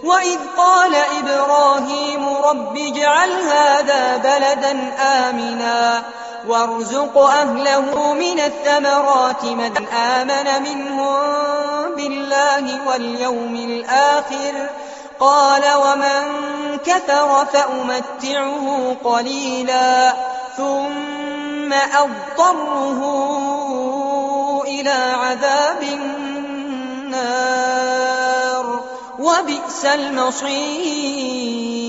وإذ قال إبراهيم رب اجعل هذا بلدا آمنا وارزق أهله من الثمرات من آمن منهم بالله واليوم الآخر قال ومن كفر فأمتعه قليلا ثم أضطره إلى عذاب النار وبئس المصير.